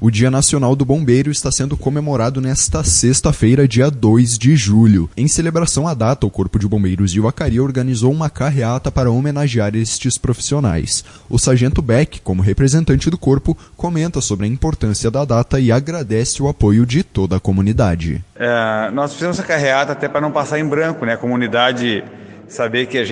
O Dia Nacional do Bombeiro está sendo comemorado nesta sexta-feira, dia 2 de julho. Em celebração à data, o Corpo de Bombeiros de Vacaria organizou uma carreata para homenagear estes profissionais. O Sargento Beck, como representante do Corpo, comenta sobre a importância da data e agradece o apoio de toda a comunidade. Nós fizemos essa carreata até para não passar em branco, né? A comunidade saber que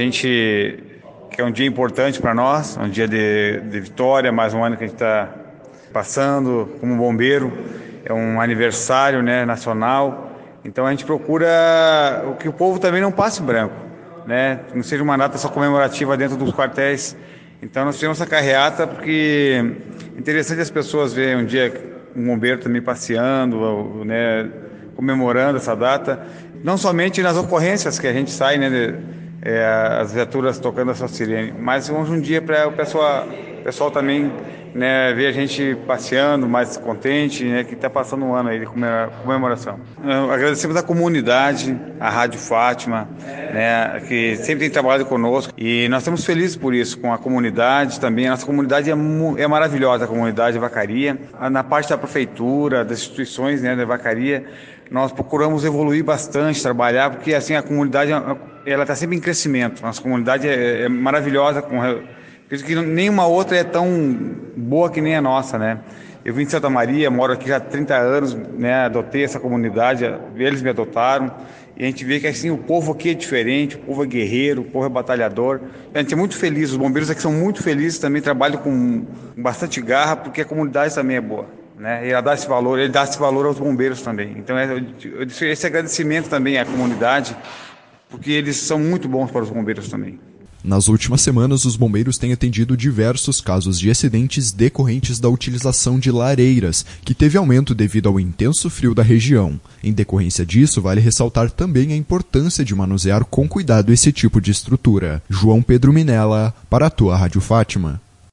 é um dia importante para nós, um dia de vitória, mais um ano que a gente está passando como bombeiro, é um aniversário, né, nacional, então a gente procura que o povo também não passe branco, né, não seja uma data só comemorativa dentro dos quartéis. Então nós fizemos essa carreata porque é interessante as pessoas verem um dia um bombeiro também passeando, né, comemorando essa data, não somente nas ocorrências que a gente sai, né, as viaturas tocando a sua sirene, mas hoje um dia para o pessoal também, né, ver a gente passeando mais contente, né, que está passando um ano aí de comemoração. Agradecemos a comunidade, a Rádio Fátima, né, que sempre tem trabalhado conosco, e nós estamos felizes por isso, com a comunidade também. A nossa comunidade é maravilhosa, a comunidade de Vacaria. Na parte da prefeitura, das instituições, né, da Vacaria, nós procuramos evoluir bastante, trabalhar, porque assim a comunidade ela está sempre em crescimento. Nossa comunidade é maravilhosa, acredito que nenhuma outra é tão boa que nem a nossa, né? Eu vim de Santa Maria, moro aqui já há 30 anos, né? Adotei essa comunidade, eles me adotaram, e a gente vê que assim o povo aqui é diferente, o povo é guerreiro, o povo é batalhador. A gente é muito feliz, os bombeiros aqui são muito felizes, também trabalham com bastante garra, porque a comunidade também é boa, né? E ela dá esse valor aos bombeiros também. Então esse agradecimento também à comunidade, porque eles são muito bons para os bombeiros também. Nas últimas semanas, os bombeiros têm atendido diversos casos de acidentes decorrentes da utilização de lareiras, que teve aumento devido ao intenso frio da região. Em decorrência disso, vale ressaltar também a importância de manusear com cuidado esse tipo de estrutura. João Pedro Minella, para a tua Rádio Fátima.